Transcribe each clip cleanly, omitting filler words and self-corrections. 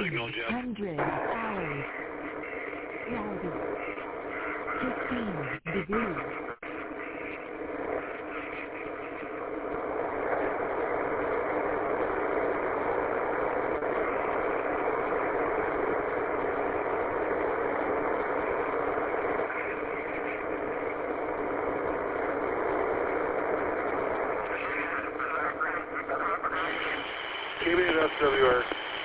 signal, Jeff. 100 hours. Cloudy. 15 degrees. KBS SWR.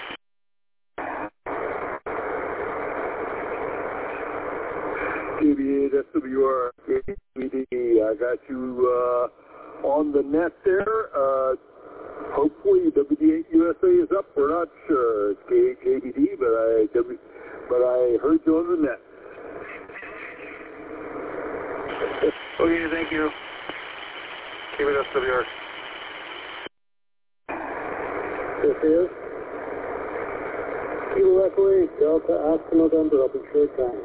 KBA SWR, KBD, I got you on the net there. Hopefully WD8 USA is up. We're not sure. It's KBD, but I heard you on the net. Okay, thank you. KBS SWR. This is Kilo Echo 8, Delta Oscar November, up in short time.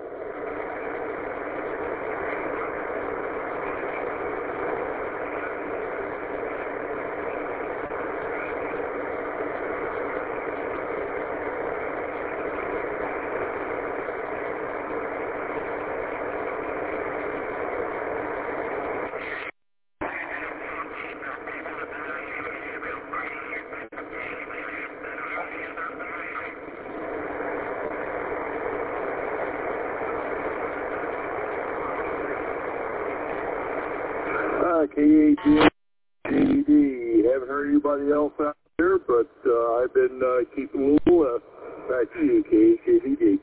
KAD, haven't heard anybody else out there, but I've been keeping a little less. Back to you, KAD.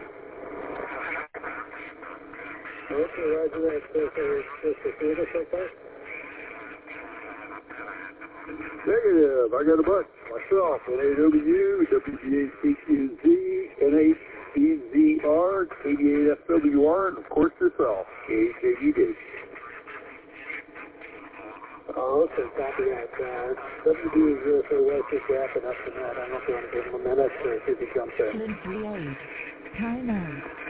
Okay, roger that. So far? Negative. I got a bunch myself. NAW, WGA-CQZ, NHBZR, KD8FWR, and of course yourself, KAD. Oh, okay, copy that. WD0 for West is wrapping up the net. I don't know if you want to give him a minute or if he jumps in. 28. Time out.